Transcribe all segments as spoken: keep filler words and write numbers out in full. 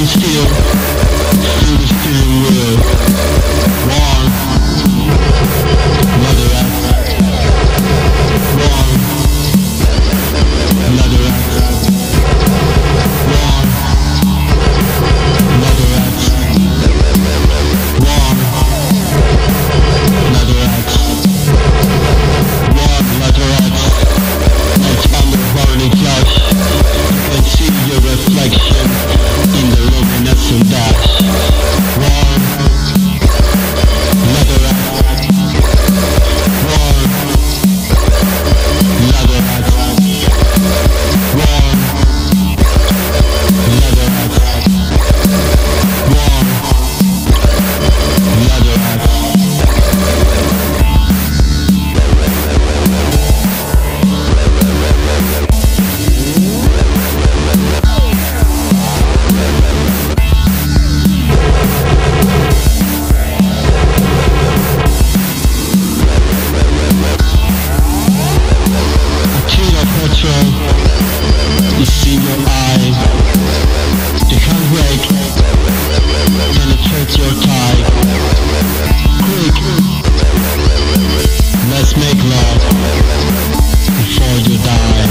steel, feel the steering wheel. Warm, leatherette. Warm, leatherette. Warm, leatherette. Warm, leatherette. Warm, leatherette. Like on the burning couch, you can see your reflection in the luminescent dash. Warm, leatherette. Warm, leatherette. Warm, leatherette. Warm, leatherette. It's in your eye. The handbrake penetrates your thigh. Quick, let's make love before you die.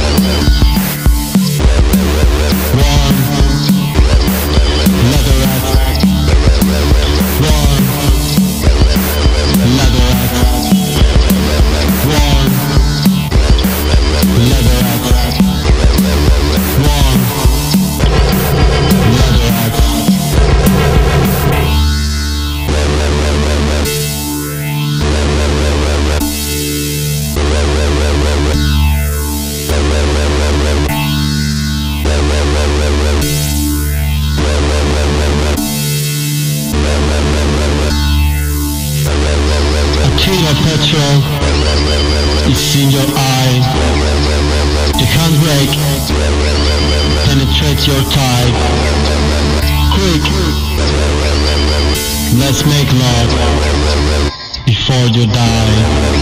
Warm, leatherette. Warm, leatherette. Warm, leatherette. Warm, leatherette. A kilo of petrol is in your eye. The handbrake penetrates your thigh. Quick, let's make love before you die.